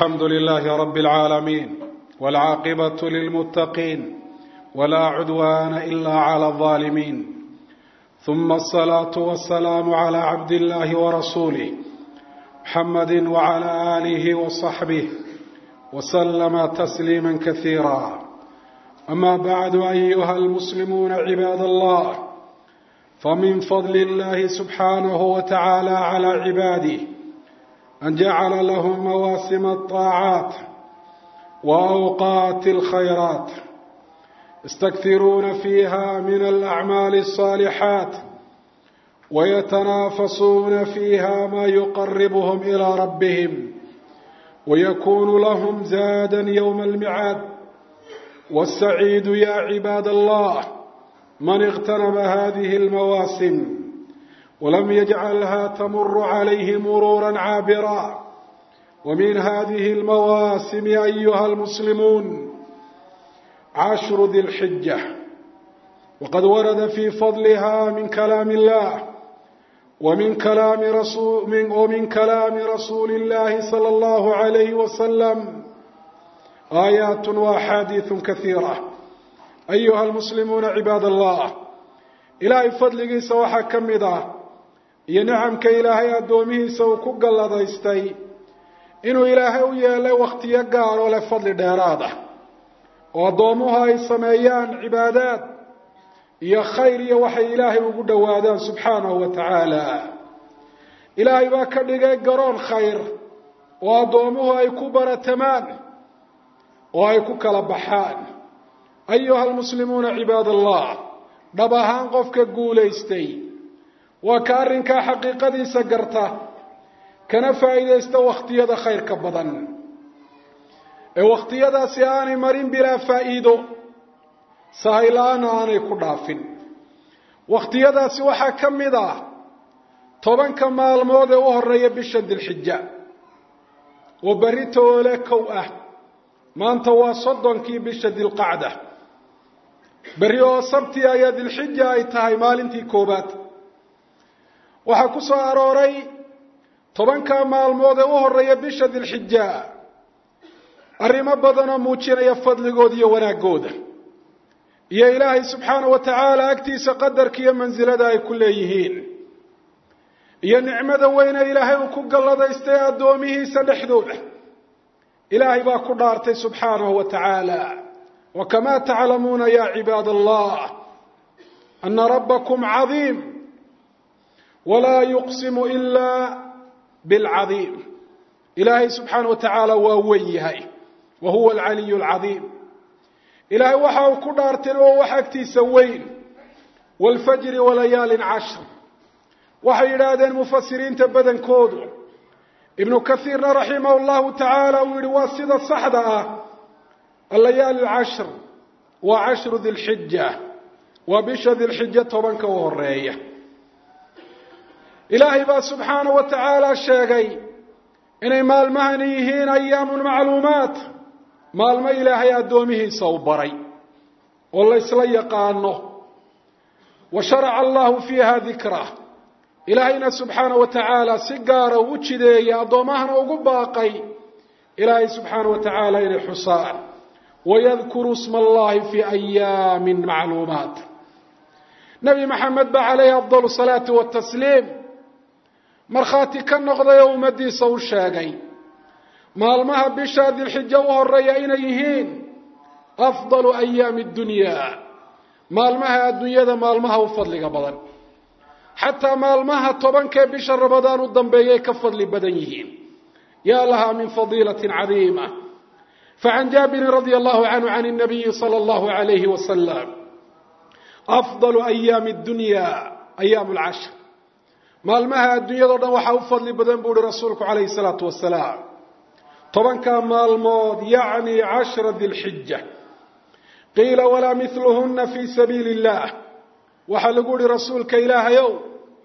الحمد لله رب العالمين والعاقبة للمتقين ولا عدوان إلا على الظالمين ثم الصلاة والسلام على عبد الله ورسوله محمد وعلى آله وصحبه وسلم تسليما كثيرا. أما بعد أيها المسلمون عباد الله، فمن فضل الله سبحانه وتعالى على عباده أن جعل لهم مواسم الطاعات وأوقات الخيرات يستكثرون فيها من الأعمال الصالحات ويتنافسون فيها ما يقربهم إلى ربهم ويكون لهم زادا يوم الميعاد. والسعيد يا عباد الله من اغتنم هذه المواسم ولم يجعلها تمر عليه مرورا عابرا. ومن هذه المواسم أيها المسلمون عشر ذي الحجة، وقد ورد في فضلها من كلام الله ومن كلام رسول الله صلى الله عليه وسلم آيات وأحاديث كثيرة. أيها المسلمون عباد الله، إلهي فضلك سوحا كمدا ينعمك إلهي أدومه سوكوك الله دايستي إنه إلهي ويالي وقت يقار ولا فضل ديراده وأدومها يسميان عبادات يا خير يا وحي إلهي وقود وادان سبحانه وتعالى. إلهي باكدقى قرون خير وأدومها يكبر تمان ويكوك لبحان. أيها المسلمون عباد الله، دبهان قفك قوليستي وكارنك حقيقة سقرته كان فائدة وقتية خير كبضا وقتية سياني مرين بلا فائدة سهيلان آني كدافن. وقتية سوحا كمدا طبعا كما الموضة وهرية بشد الحجة وبريتو لكوأه ما أنت واصدن كي بشد القعدة بريو صبتي آيات الحجة أي تهي مالنتي كوبات وحكسو أروري طبعا كما الموضة وهرية بشد الحجة الرمى بدنا موچين يفضل قودي وناقودة يا إلهي سبحانه وتعالى أكتيس قدرك يا منزل داي كل يهين يا نعمة وين إلهي وكوك الله دا استياد دومه سنحذوله. إلهي باكو دارتي سبحانه وتعالى. وكما تعلمون يا عباد الله أن ربكم عظيم ولا يقسم إلا بالعظيم. إلهي سبحانه وتعالى وويهي وهو العلي العظيم. إلهي وحاو كدارتين ووحاكتي سوين والفجر وليال عشر. وحيرادين مفسرين تبدن كودو ابن كثير رحمه الله تعالى ويرواسد الصحدة الليالي العشر وعشر ذي الحجة وبش ذي الحجة طبنك وهرية. إلهي با سبحانه وتعالى الشاقي إني مال مهنيهين أيام معلومات مال ما إلهي أدومه صوبري والله يسليق عنه وشرع الله فيها ذكره. إلهينا سبحانه وتعالى سيقار وجدي أدومهنا وقباقي إلهي سبحانه وتعالى إلى حصان ويذكر اسم الله في أيام معلومات. نبي محمد عليه أفضل الصلاة والتسليم مرخاتي كالنقضى يوم الديس والشاقي مالمها بشاد الحجة والريائين يهين أفضل أيام الدنيا. مالمها الدنيا ذا مالمها وفضل قبضا حتى مالمها طبنك بشر رمضان الضنبيي كفضل بدنيهين. يا لها من فضيلة عظيمة. فعن جابر رضي الله عنه عن النبي صلى الله عليه وسلم أفضل أيام الدنيا أيام العشر. مالمها الدنيا ذا وحاو فضل بدن بود رسولك عليه الصلاة والسلام. طبعا كان مالمود يعني 10 ذي الحجة. قيل ولا مثلهن في سبيل الله. وحلقوا رسولك إله يوم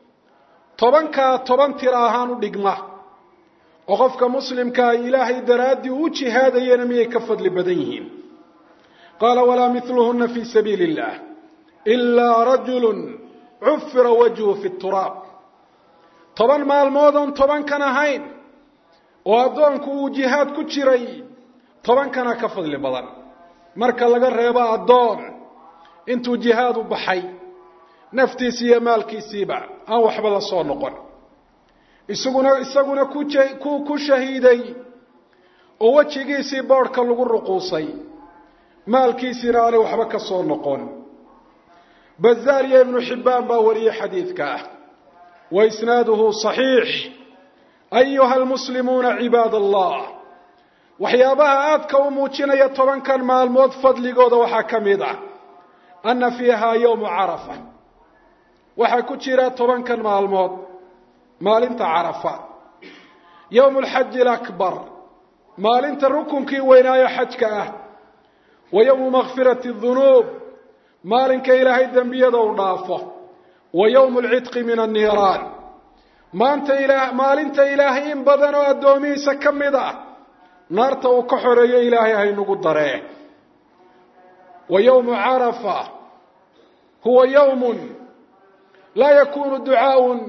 طبعا تراهان دقمة وقفك مسلم كإلهي درادي وجه هذا ينمي كفض لبدنهم. قال ولا مثلهن في سبيل الله إلا رجل عفر وجهه في التراب. طبعا ما الموضن طبعا كان هين وأدونك جهاد كتشري طبعا كان كفضل بدن مركا لغا ريبا أدون انتو جهاد بحي نفتي سي مالكي سيبا أو حبل الصور نقر إساقنا كو شهيدي ووجهي سي بارك لغو الرقوصي مالكي سيراني وحبك الصور نقر بزاري ابن حبان باوري حديثك وإسناده صحيح أيها المسلمون عباد الله وحيابها آدك وموتين يطبان كان مع الموت فضل قود وحاكميدا أن فيها يوم عرفة وحاكوتشيرا طبان كان مع الموت مال انت عرفة يوم الحج الأكبر مال انت الركن كي وينايا حجك ويوم مغفرة الذنوب مال انك إلهي الدنبية دورنافه ويوم العتق من النيران مال انت إلهي إن بدنوا الدومي سكمدا نارته وكحرية إلهي هاي نقدره ويوم عرفة هو يوم لا يكون الدعاء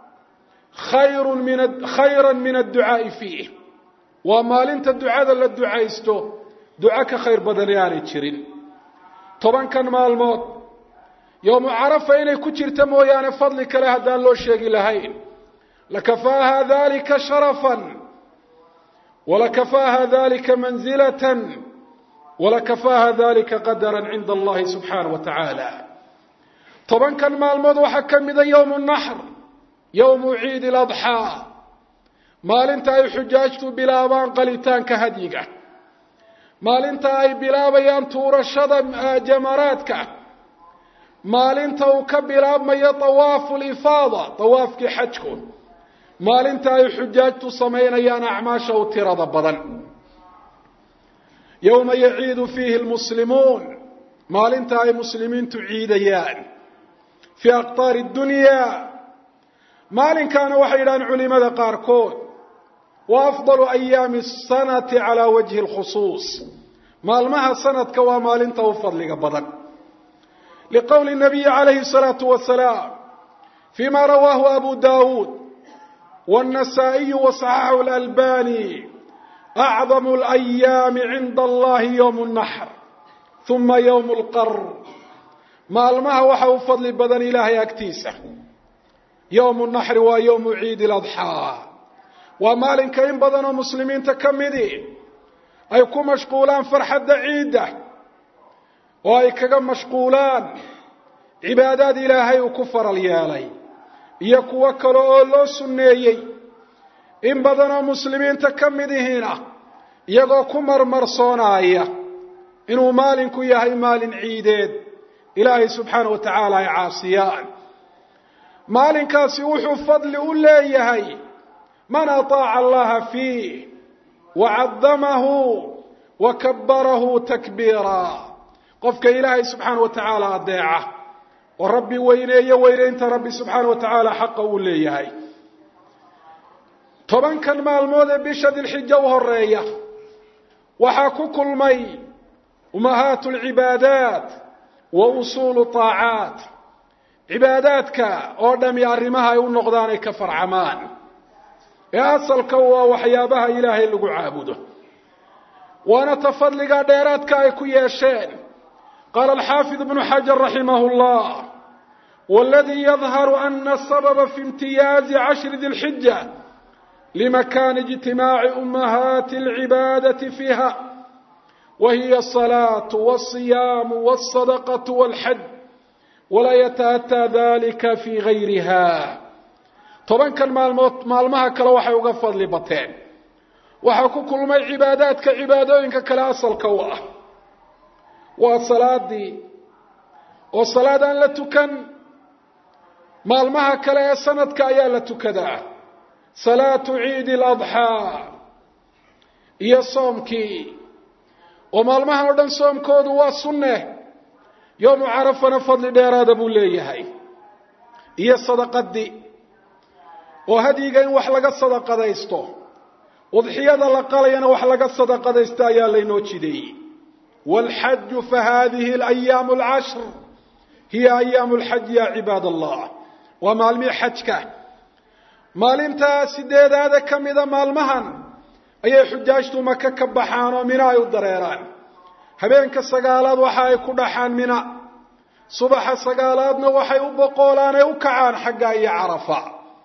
خيرا من الدعاء فيه وما لنت الدعاء للدعاء استو دعاك خير بدنياني تشرين طبعا كان مع الموت يوم عرفة إني كتير تمويان فضلك لها دان لو شيء لهين لكفاها ذلك شرفا ولكفاها ذلك منزلة ولكفاها ذلك قدرا عند الله سبحانه وتعالى طبعا كان مع الموت وحكم ذا يوم النحر يوم عيد الأضحى مال انت أي حجاجت بلا بان قليتان كهديقة مال انت أي بلا بيان تور الشضم جمراتك مال انت وكبلا ما طواف الإفاضة طوافك حجكم مال انت أي حجاجت صمين ايان أعماشه وترضى بدن يوم يعيد فيه المسلمون مال انت أي مسلمين تعيد ايان في أقطار الدنيا مال كان وحيدان علماء قاركون وأفضل أيام السنة على وجه الخصوص مال مها سنة كوا مال انت وفضل بدن لقول النبي عليه الصلاة والسلام فيما رواه أبو داود والنسائي وصححه الألباني أعظم الأيام عند الله يوم النحر ثم يوم القر مال مها وحو فضل بدن إلهي أكتيسة يوم النحر ويوم عيد الأضحى ومال كاين بدن مسلمين تكمدين أي كو مشغولان فرحة عيدة وأي كغم مشغولان عبادات إلهي وكفر اليالي يكو وكرو الله سنيي إن بدن مسلمين تكمدين يغو كمر مرصونايا إنه مال كو يهي مال عيدين إلهي سبحانه وتعالى عاصيان مال كاسي وحو فضل أوليهي من أطاع الله فيه وعظمه وكبره تكبيرا قفك إلهي سبحانه وتعالى أضيعه وربي ويني انت ربي سبحانه وتعالى حقه أوليهي طبعا كان مال موذي بشد الحجة وهالرية وحاكو كل مي أمهات العبادات وأصول طاعات عباداتك أردم يعرمها يونغضاني كفر عمان يأصل كوا وحيابها إلهي اللي عابده وانا تفضلق ديراتك ايكو ياشين قال الحافظ ابن حجر رحمه الله والذي يظهر أن السبب في امتياز 10 ذي الحجة لمكان اجتماع أمهات العبادة فيها وهي الصلاة والصيام والصدقة والحج ولا يتأتى ذلك في غيرها طبعا كان مالمها كلا وحي وقفض لبطين وحكو كل ما العبادات كعبادوينك كلا أصل كواه والصلاة دي والصلاة أن لتكن مالمها كلا يسند كايا لتكدا صلاة عيد الأضحى هي صومكي ومالمها ودن صومكود والسنة يوم عرفنا فضل ديراد أبو ليهي هي الصدقة دي وهديقين وحلق الصدقة ديستو وضحية لقالينا وحلق الصدقة ديستا يا لينوشي دي والحج فهذه الأيام 10 هي أيام الحج يا عباد الله ومالمي حجك مال انت سيديد هذا كم إذا مالمهن ayay xujaajtu maka ka baxaan oo mina ay u dareeraan habeenka sagaalaad waxa ay ku dhaxaan mina subaxa sagaalaadna waxay u boqolaan ay u kacaan xagga iyo carafa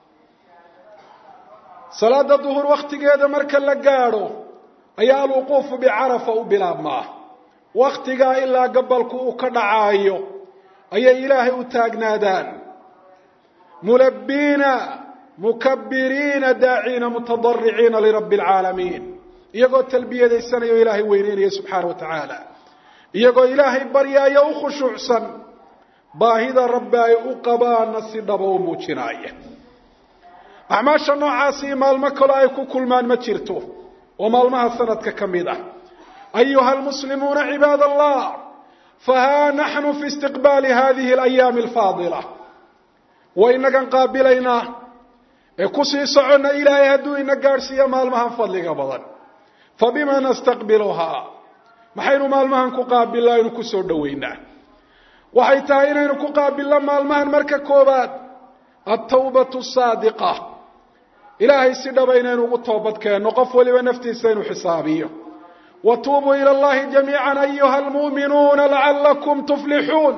salaada duhur waqtigeeda marka la gaadho ayaa alwuquufu bicarafa u bilaabmaa waqtigaa ilaa gabalku uu ka dhacaayo ayay ilaahay u taagnaadaan mulabbiina mukabbiriina daaciina mutadarriciina lirabbi alcaalamiin iyagoo talbiyadaysanaya o ilaahay weyneynaya subxaana wa tacaala iyagoo ilaahay baryaaya u khushuucsan baahida rabbi ay u qabaana si dhaba u muujinaaya acmaasha noocaasi maalmo kale ay ku kulmaan ma jirto oo maalmaha sanadka ka mid ah ayuha almuslimuuna cibaad allah fahaa naxnu fi istiqbaali hadihi alayaami alfaadila waynagan qaabilaynaa ee ku sii soconna ilaahay hadduu ina gaadhsiiyo maalmahan fadliga badan fabima nastaqbiluhaa maxaynu maalmahan ku qaabilnaa aynu ku soo dhoweynaa waxay tahay inaynu ku qaabilno maalmahan marka koobaad altawbatu saadiqa ilaahay si dhaba inaynu ugu toobad keenno qof waliba naftiisa inuu xisaabiyo watuubuu ila allahi jamiican ayuha almu'minuuna lacallakum tuflixuun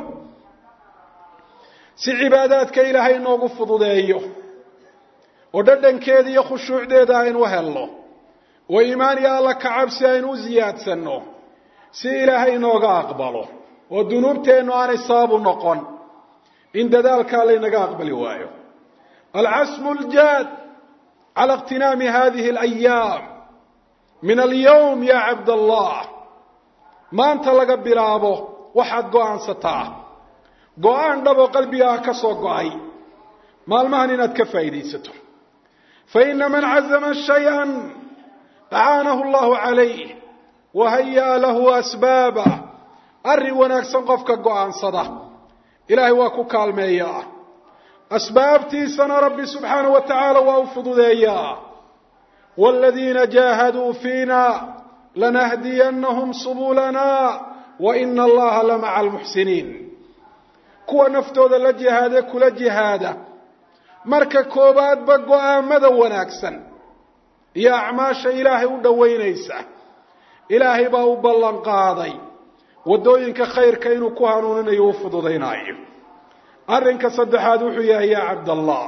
si cibaadaadka ilaahay inoogu fududeeyo oo dhadhankeeda iyo khushuucdeeda aynu helno oo iimaan iyo alla ka cabsi aynu u siyaadsanno si ilaahay inooga aqbalo oo dunuubteennu aanay sabab u noqon in dadaalkaa laynaga aqbali waayo alcasmu aljaad cala iqtinaami hadihi alayaam min alyawm ya cabd allah maanta laga bilaabo waxaad go'aansataa go'aan dhabo qalbigaa ka soo go'ay maalmahan inaad ka faa'iidaysato faina man cazama shayئan acaanahu allahu calayh wahayaa lahu asbaaba arrin wanaagsan qofka go'aansada ilaahay waa ku kaalmeeyaa asbaabtiisana rabbi subxaanahu wa tacaala waa u fududeeyaa waaladiina jaahaduu fiina lanahdiyannahum subulana waina allaha lamaca almuxsiniin kuwa naftooda la jihaade kula jihaada marka koobaadba go'aamada wanaagsan iyo acmaasha ilaahay u dhowaynaysa ilaahay baa u ballan qaaday waddooyinka khayrka inuu ku hanuuninayo u fududaynaayo arrinka saddexaad wuxuu yahay yaa cabdallah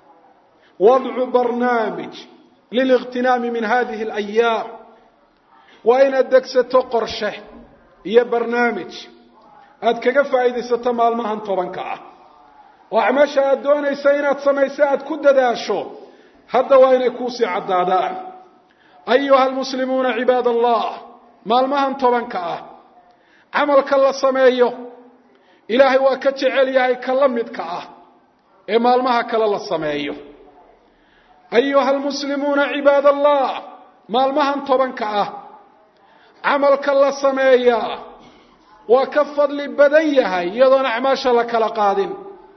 wadcu barnaamij liliqtinaami min hadihi alayaam waa inaad degsato qorshe iyo barnaamij aad kaga faa'iidaysato maalmahan tobanka ah oo acmaasha aad doonaysa inaad samayso aad ku dadaasho hadda waa inay kuusii caddaadaan ayuha almuslimuuna cibaad allah maalmahan tobanka ah camalka la sameeyo ilaahay waa ka jecel yahay ka la midka ah ee maalmaha kale la sameeyo ayuha almuslimuuna cibaad allah maalmahan tobanka ah camalka la sameeyaa waa ka fadli badan yahay iyadoon acmaasha la kala qaadin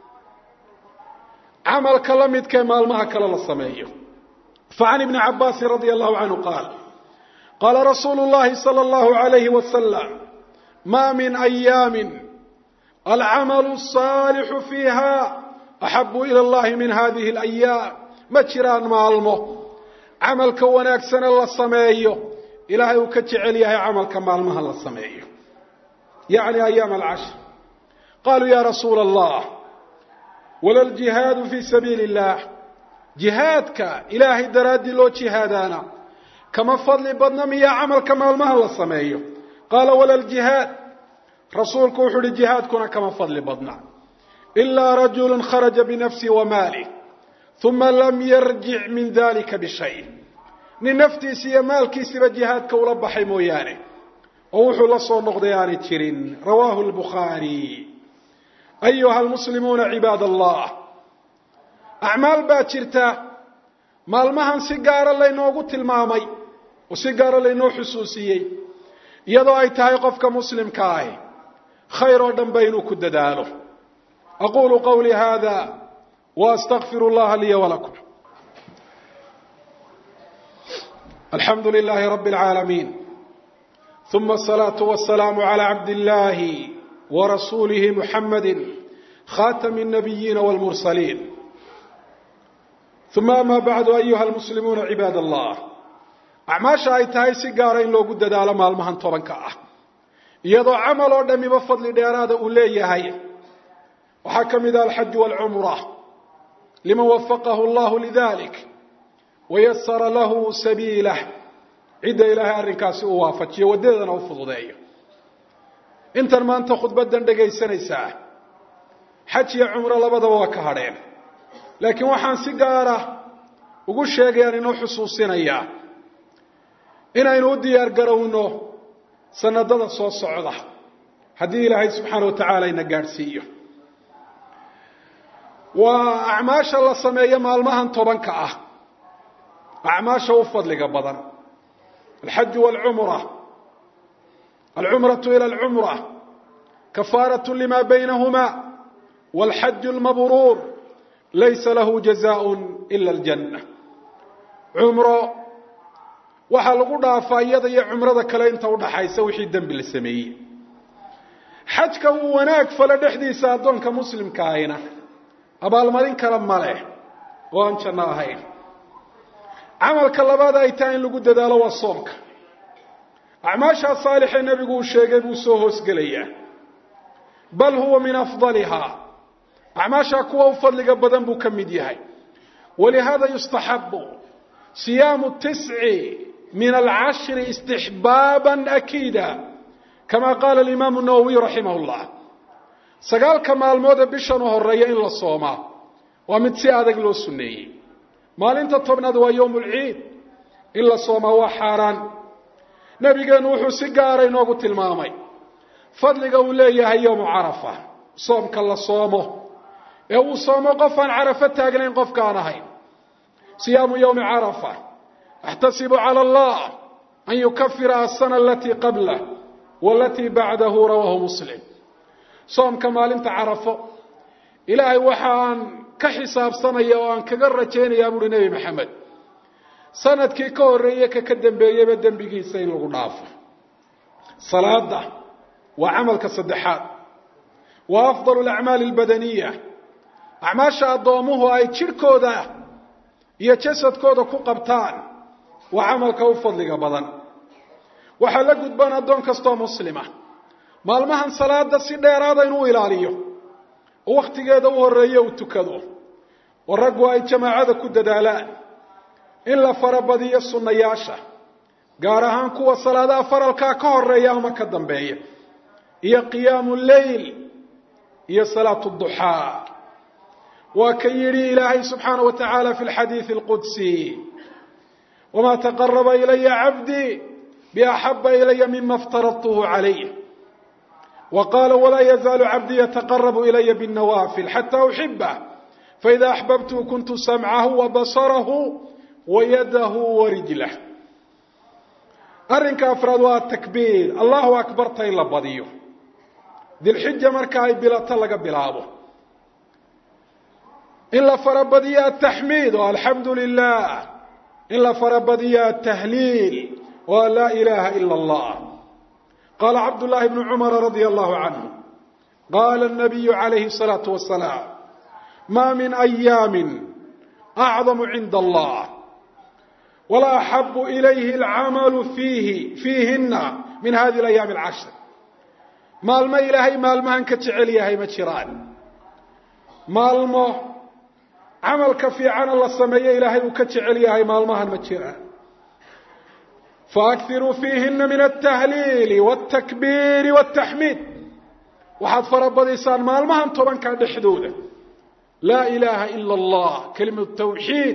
camalka la midka ee maalmaha kale la sameeyo facan ibni cabaasin radia allahu canhu qaal qaala rasuulu llahi sala allahu alayhi wasalam ma min ayaamin alcamalu الصaalixu fiiha axabu ila اllahi min hadihi اlayaam ma jiraan maalmo camalka wanaagsane la sameeyo ilaahay uu ka jecel yahay camalka maalmaha la sameeyo yacni ayaam alcashr qaluu ya rasuula allah wala ljihaadu fi sabiili اllah jihaadka ilaahay daraaddii loo jihaadaana kama fadli badna miyaa camalka maalmaha la sameeyo qaala wala ljihaad rasuulku wuxuu uhi jihaadkuna kama fadli badna ilaa rajulu kharaja binafsihi wa maalih uma lam yarjic min dalika bishay nin naftiisi iyo maalkiisiba jihaadka ula baxay mooyaane oo wuxuu la soo noqday aanay jirin rawaahu lbukhaari ayuha almuslimuuna cibaad allah acmaal baa jirta maalmahan si gaara laynoogu tilmaamay oo si gaara laynoo xusuusiyey iyadoo ay tahay qofka muslimka ahi khayr oo dhan ba inuu ku dadaalo aqulu qawlii hada waastagfiru allaha liya walakum alxamdu lilahi rabi اlcaalamiin ثuma الصalaaةu waالsalaamu عalى cabd illahi warasuulihi muxamadi khatami الnabiyiina wاlmursaliin ثuma ama bacdu ayuha almuslimuuna cibaad allah acmaasha ay tahay si gaar ah in loogu dadaalo maalmahan tobanka ah iyadoo amal oo dhamiba fadli dheeraada uu leeyahay waxa kamid ah al-hajj wal-umrah liman waffaqahu Allah lidhalik ويسر له سبيله عدا إلهي أرنكاسي ووافجي وديدنا وفضوديه انت ما انت خطبة دقيسانيسا حج يا عمر لبدا وكهرين لكن waxaan si gaar ah ugu sheegayaan inuu xusuusinaya inaynu diyaar garowno sanadada soo socda hadii Ilaahay subhanahu wa ta'ala ina gaarsiiyo wa a'maasha la sameeyo maalmahan tobanka ah أعماشه وفضلك بدن الحج والعمرة العمرة إلى العمرة كفارة لما بينهما والحج المبرور ليس له جزاء إلا الجنة عمرة وحلقوا ضعفايا يا عمرة كلين توضح حيسوي حدا بالسمية حجك وناك فلا دحدي سادون كمسلم كائنة أبا المرين كلام ماله وانشنا هاي عملك لباد ay tahay in lagu dadaalo waa soomka acmaasha saalixay nabigu uu sheegay buu soo hoos galaya bal huwa min afdaliha acmaasha kuwa u fadliga badan buu kamid yahay ولهذا يستحب صيام التسع من العشر استحبابا أكيدا كما قال الإمام النووي رحمه الله سقال كمال موضة بشان وهرية إلا الصومة ومتسي هذا قلو السنية maalinta tobnaad waa yawmul ciid illa sooma waa xaraan nabigeenu wuxuu si gaar ah inoogu tilmaamay fadliga uu leeyahay yawm arafa soomka la soomo ee uu soomo qof aan arafa taagnayn qof ka ahayn siyaamu yawm arafa ahtasibu ala allah an yukaffira as-sana allati qabla wallati ba'dahu rawahu muslim soomka maalinta arafa ilaahay waxaan ka xisaabsanaya oo aan kaga rajeynaya buu nabi maxamed sanadkii ka horeeyay ka dambeeyay dambigiisa in lagu dhaafo salaada wa amalka saddexaad wa afdalu al-a'mal al-badaniyya acmaasha adoomuhu ay jirkooda iyo jasadkooda ku qabtaan wa amalka u fadliga badan waxa la gudbana adoon kasto muslima maalmahan salaada si dheeraada inuu ilaaliyo waqtigeeda u horeeyay uu tukado ورجوا أي جماعة كددالا إلا فربضي السنياشة قارهان كوا صلاة فرالكا كهر يوم كدن بيه هي قيام الليل هي صلاة الضحى وكيري إلهي سبحانه وتعالى في الحديث القدسي وما تقرب إلي عبدي بأحب إلي مما افترضته عليه وقال ولا يزال عبدي يتقرب إلي بالنوافل حتى أحبه فإذا أحببته كنت سمعه وبصره ويده ورجله أرنك أفرادها التكبير الله أكبر طيلا بديه ذي الحجة مركاي بلا طلق بلابه إلا فربدية التحميد والحمد لله إلا فربدية التهليل ولا إله إلا الله قال عبد الله بن عمر رضي الله عنه قال النبي عليه الصلاة والسلام ما من أيام أعظم عند الله ولا أحب إليه العمل فيهن من هذه الأيام العشر مال ما إلهي مال ما هنكتعليها هي متشران مال ما عملك في عن الله السمية إلهي وكتعليها هي مال ما هنمتشران فأكثروا فيهن من التهليل والتكبير والتحميد وحد فرب الإنسان مال ما هنطبعا كان بحدوده لا إله إلا الله كلمة التوحيد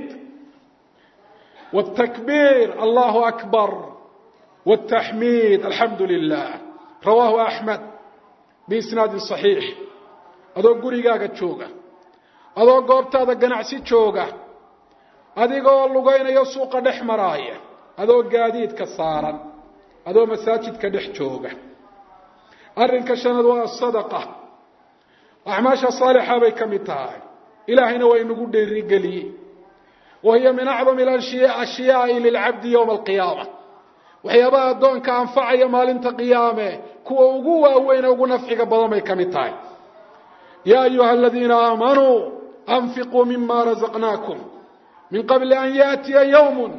والتكبير الله أكبر والتحميد الحمد لله رواه أحمد بإسناد صحيح أدو قريقاك تشوغا أدو قوبتا دا قنعسي تشوغا أدو قول لغاين يسوق دحمرايا أدو قاديد كسارا أدو مساجد كدح تشوغا أرنك شندوا الصدقة أعماشا صالحة بيكمتاي إلهنا وإنه الرجلي وهي من أعظم الأشياء للعبد يوم القيامة وحيابا الدون كأنفع يمال انت قيامه كوا وقوة وين وقو نفعك بضمي كمتاي يا أيها الذين آمنوا أنفقوا مما رزقناكم من قبل أن يأتي يوم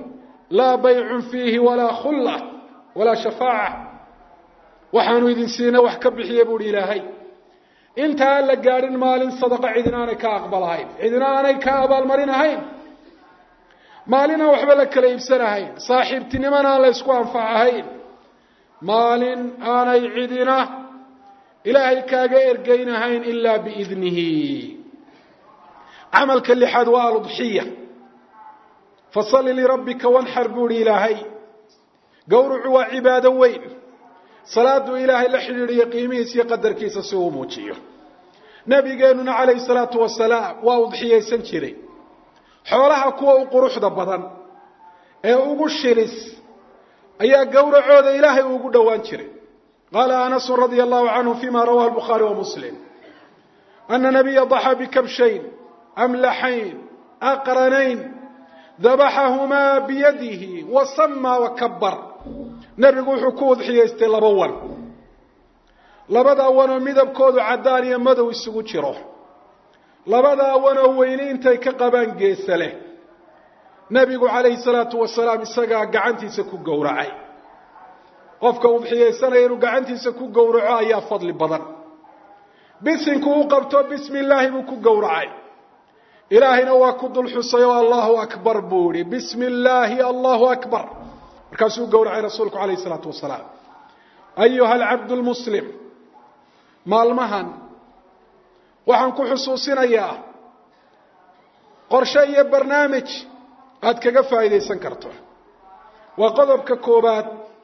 لا بيع فيه ولا خلة ولا شفاعة waxaanu idin siina wax ka bixiye buu ilaahay inta la gaarin maalin sadaqa cidina aanay ka aqbalahayn cidina aanay ka abaalmarinahayn maalina waxba la kala iibsanahayn saaxiibtinimana la isku anfacahayn maalin aanay cidina ilaahay kaaga ergeynahayn illa biidnihi amalka lixad waa al-udhiyya fasalli li rabbika wanhar buu ilaahay gowrucu waa cibaado weyn salaadu ilaahay la xiriiriyo qiimihiisa iyo qadarkiisa si uu muujiyo nabigeenuna calayhi salaatu wasalaam waa udhiyaysan jiray xoolaha kuwa u quruxda badan ee ugu shilis ayaa gowracooda ilaahay ugu dhawaan jiray qala anas radiyallahu anhu fima rawahu al-bukhari wa muslim anna nabiyya dhaha bikabshayn amlahayn aqranayn ذبحهما بيده وسمى وكبر nabigu wuxuu ku udxiyeystay laba wan labada wan oo midabkoodu cadaan iyo madow isugu jiro labada wan oo weyn intay ka qabaan geesale nabigu calayhi salaatu wasalaam isaga gacantiisa ku gowracay qofka udxiyeysanaya inuu gacantiisa ku gowraco ayaa fadli badan bisinku uu qabto bismillaahi buu ku gowracay ilaahina waa ku dul xusay Allahu akbar buuri bismillaahi Allahu akbar markaasuu gowracay rasuulku calayhi salaatu wasalaam ayuha alcabdu lmuslim maalmahan waxaan ku xusuusinayaa qorshe iyo barnaamij aad kaga faa'iidaysan karto waa qodobka koobaad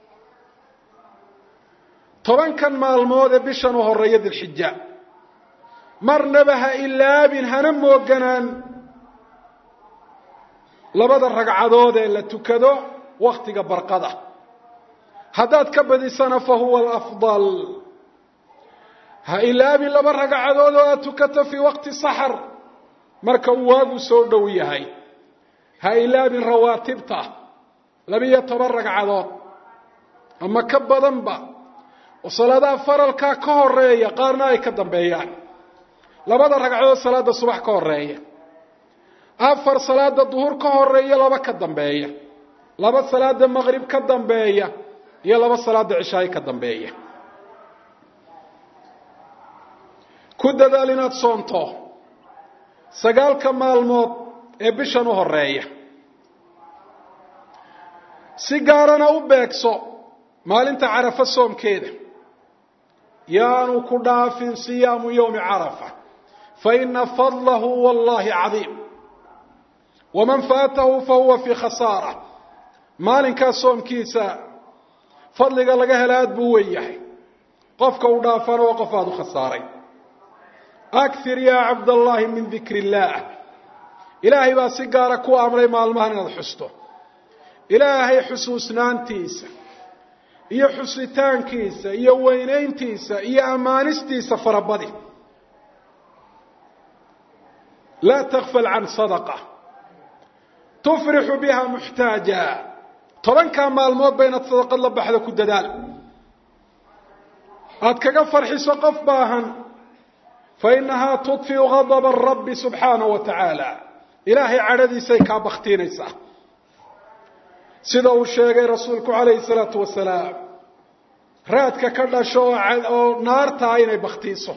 10 maalmood ee bishan u horeeya dilxija marnaba ha ilaabin hana mooganaan labada ragcadood ee la tukado waqtiga barqada hadaad ka badisana fa huwa al-afdal ha ilaabi laba ragcadood oo tukato fi waqti sahar marka uu waagu soo dhow yahay ha ilaabi rawaatibta 12 ragcadood ama ka badanba oo salaadaha faralka ka horeeya qaarna ay ka dambeeyaan labada ragcadood salaada subax ka horeeya afar salaada duhur ka horeeya laba ka dambeeya laba salaada maghrib ka dambeeya iyo laba salaada cishaa ka dambeeya ku dadaal inaad soonto 9 maalmood ee bishan u horeeya si gaarana u beegso maalinta carafa soomkeeda yaanu ku dhaafin siyaamu yawmi carafa fa inna fadlahu wallahi azim waman faatahu fa huwa fi khasaara maalinka soomkiisa fadliga laga helaad buu weeyahay qofka u dhaafana waa qof aad u khasaaray akthir ya abdullah min dhikrillah ilaahi baa si gaara ku amray maalmahan inaad xusto ilaahay xusuusnaantiisa iyo xusitaankiisa iyo weynayntiisa iyo amaanistiisa farabadi la taghfal an sadaqa tufrihu biha muhtaja 10 maalmood bayna sadaqad la baxda ku dadaal aad kaga farxiso qof baahan fa inaha tudfi ghadab ar-rabb subhanahu wa ta'ala ilaahi cadadiisa ka baqtiinaysa sida uu sheegay rasuulku calayhi salaatu wasalaam raadka ka dhasho oo naarta inay baqtiiso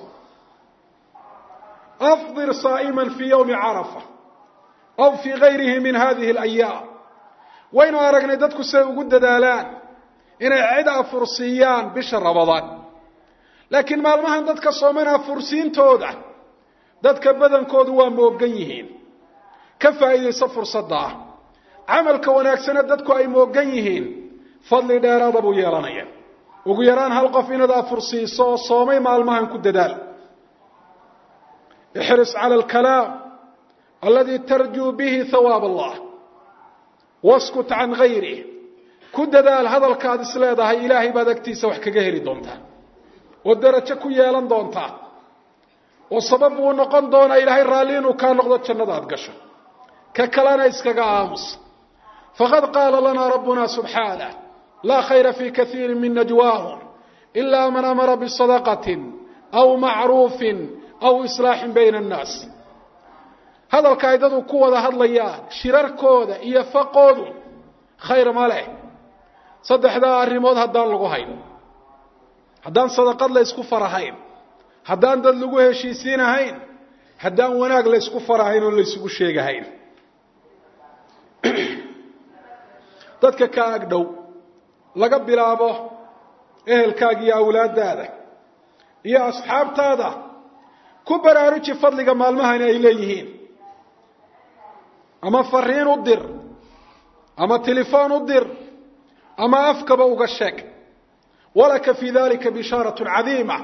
afdir saa'iman fi yawmi arafa aw fi ghayrihi min hadhihi al-ayyam waynu aragnay dadku say ugu dadaalaan inay cid afursiyaan bisha ramadaan laakiin maalmahan dadka soomana fursiintooda dadka badankoodu waa moogan yihiin ka faa'iideyso fursadda amalka wanaagsan dadku ay moogan yihiin fadli dheeraad buu yeelanaya ugu yaraan hal qof inaad afursiiso soomay maalmahan ku dadaal ihris ala al-kalam alladhi tarju bihi thawab Allah waskut an ghayri ku dadaal hadalkaad isleedahay ilaahay baad agtiisa wax kaga heli doontaa oo darajo ku yeelan doontaa oo sabab uu noqon doona ilaahay raali inuu ka noqdo jannada aad gasho ka kalana iskaga aamus فقد قال لنا ربنا سبحانه لا خير في كثير من نجواهم إلا من أمر بصدقة أو معروف أو إصلاح بين الناس هذا القاعدة قوة هذا الليان شرار كودة إيفاقود khayr ma leh saddexdaa arrimood haddaan lagu hayn haddaan sadaqad la isku farahayn haddaan dad lagu heshiisiinahayn haddaan wanaag la isku farahayn oo la isugu sheegahayn dadka ka agdhow laga bilaabo ehelkaaga iyo awlaadaada iyo asxaabtaada ku baraaruji fadliga maalmahan ay leeyihiin ama fariin u dir ama telefoon u dir ama afkaba uga sheeg walaka fi dhalika bisharatun cadiima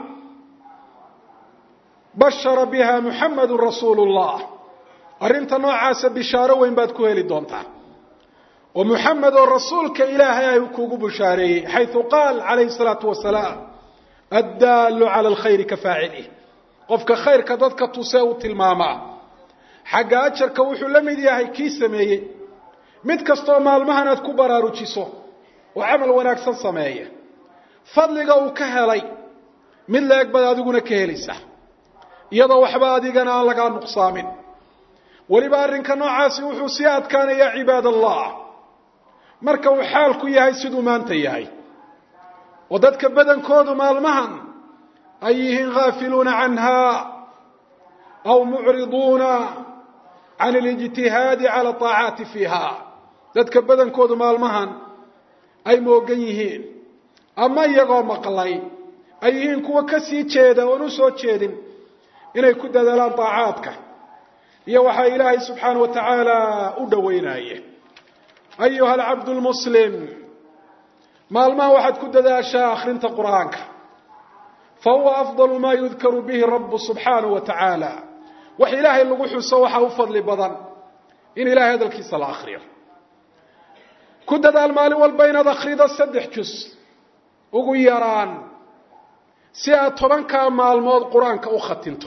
bashara biha muhammadun rasuulullah arrinta noocaasa bishaaro weyn baad ku heli doontaa oo muhammad oo rasuulka ilaahay ay kuugu bushaareeyey xaytu qaal calayhi salaatu wasalaam addaalu cala alkhayri ka faacilihi qofka khayrka dadka tusee u tilmaamaa xagga ajarka wuxuu la mid yahay kii sameeyey mid kastoo maalmahan aad ku baraarujiso oo camal wanaagsan sameeya fadliga uu ka helay mid la-eg baad adiguna ka helaysaa iyadoo waxba adigana aan lagaa nuqsaamin weliba arrinka noocaasi wuxuu sii adkaanayaa cibaad allah marka uu xaalku yahay siduu maanta yahay oo dadka badankoodu maalmahan ay yihiin gaafiluuna canha aw mucriduuna can alijtihaadi cala aacaati fiiha dadka badankoodu maalmahan ay moogan yihiin ama iyagoo maqlay ay yihiin kuwa ka sii jeeda oon u soo jeedin inay ku dadaalaan aacaadka iyo waxaa ilaahay subxaana wa tacaala u dhoweynaya ayuha alcabdu lmuslim maalmaha waxaad ku dadaashaa akhrinta qur'aanka fahuwa afdalu maa yudkaru bihi rabu subxaanahu wa tacaala wax ilaahay lagu xuso waxaa u fadli badan in ilahay hadalkiisa la akhriyo ku dadaal maalin walba inaad akhrido 3 juz ugu yaraan si aad 10 maalmood qur-aanka u khatinto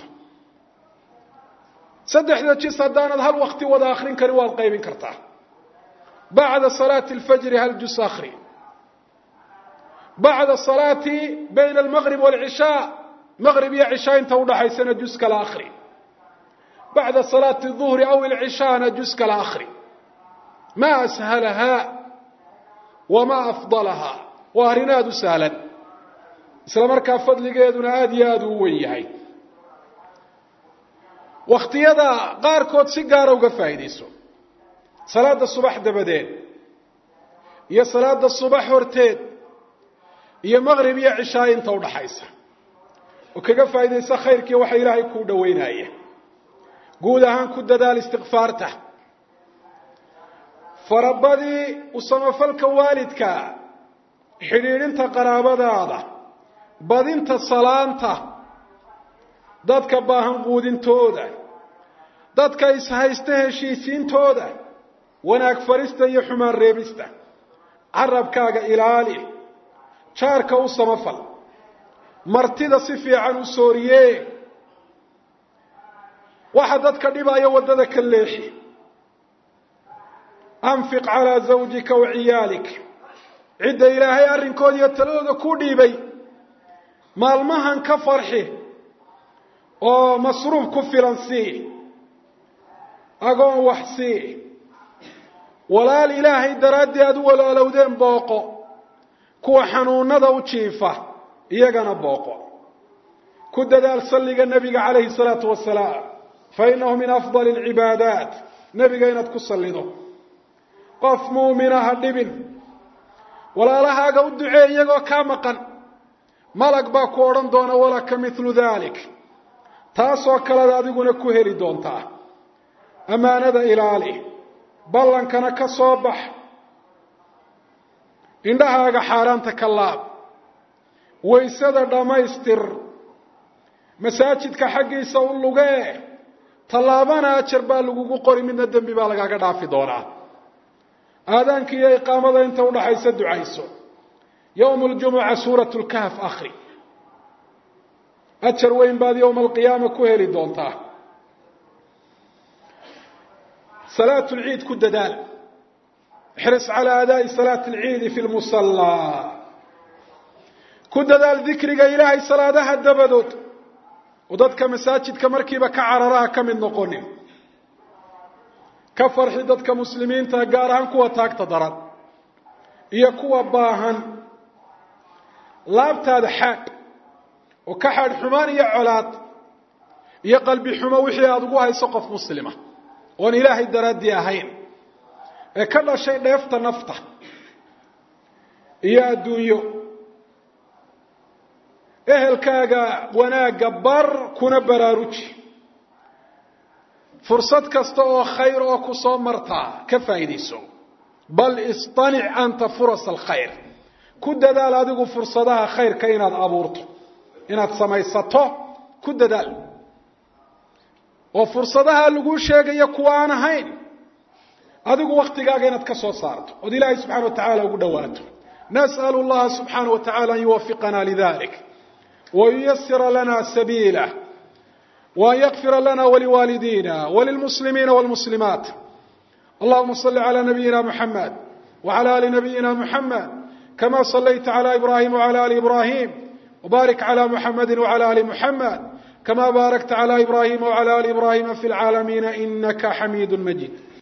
3 juz haddaanad hal waqti wada akhrin karin waad qaybin kartaa bacda salaati alfajri hal juz akhri بعد الصلاة بين المغرب والعشاء مغرب يا عشاء انت ودحيسنا جزء كلا اخري بعد صلاة الظهر او العشاء جزء كلا اخري ما اسهلها وما افضلها وارناد سهلا اسلام marka fadligeeduna aad iyo aad u weyn yahay waqtiyada qaar kood si gaar ah uga faa'iideyso salaada subax dabadeed iyo salaada subax horteed iyo maghrib iyo cishaa inta u dhaxaysa oo kaga faa'iideysa khayrkii waxa ilaahay ku dhaweynaya guud ahaan ku dadaal istighfaarta farabadi usamafalka waalidka xiriirinta qaraabadaada badinta salaanta dadka baahan quudintooda dadka ishaysta heshiisiintooda wanaag farista iyo xumaan reebista carabkaaga ilaali jaarka u samafal martida si fiican u sooriye waxa dadka dhibaya wadada ka leexi anfiq ala zawjika wa iyalik cidda ilaahay arrinkooda iyo taladooda ku dhiibay maalmahan ka farxi oo masruuf ku filan si agoon wax si walaal ilaahay daraadii aad u walaalowdeen booqo kuwa xanuunada u jiifa iyagana booqo ku dadaal salliga nabiga calayhi salaatu wasalaam fa innahu min afdali alcibaadaat nabiga inaad ku sallido qof muumina ha dhibin walaalahaaga u ducee iyagoo kaa maqan malag baa ku odhan doona walaka mithlu dalik taasoo kalead adiguna ku heli doontaa ammaanada ilaali ballankana ka soo bax indhahaaga xaaraanta ka laab waysada dhammaystir masaajidka xaggiisa u lugee tallaabana ajar baa lagugu qori midna dembi baa lagaaga dhaafi doonaa aadaanka iyo iqaamada inta u dhaxaysa ducayso yowm aljumuca suurat lkahf akhri ajar weyn baad yowma alqiyaama ku heli doontaa salaat lciid ku dadaal احرص على أداء صلاة العيد في المصلى كد ذا الذكر إلهي صلاة الدبدود وضدك مساجد كمركبة كعرراها كمن نقول كفر حددك مسلمين تقارهن كوة تاك تضرد iyo kuwa baahan laabtaada xaad oo ka xaadh xumaan iyo colaad iyo qalbi xumo wixii aad ugu hayso qof muslima oon ilaahay daraaddii ahayn ee ka dhashay dheefta nafta iyo adduunyo ehelkaaga wanaagga bar kuna baraaruji fursad kasta oo khayr oo ku soo martaa ka faa'iidayso bal istanic anta furas alkhayr ku dadaal adigu fursadaha khayrka inaad abuurto inaad samaysato ku dadaal oo fursadaha lagu sheegayo kuwa aan ahayn adigu waqtigaaga inaad ka soo saarto oo ilaahay subxaanahu wa ta'ala ugu dhawaato nas'alu Allah subxaanahu wa ta'ala an yuwaffiqana lidhalik وييسر لنا سبيله وأن يغفر لنا ولوالدينا وللمسلمين والمسلمات اللهم صل على نبينا محمد وعلى آل نبينا محمد كما صليت على إبراهيم وعلى آل إبراهيم وبارك على محمد وعلى آل محمد كما باركت على إبراهيم وعلى آل إبراهيم في العالمين إنك حميد مجيد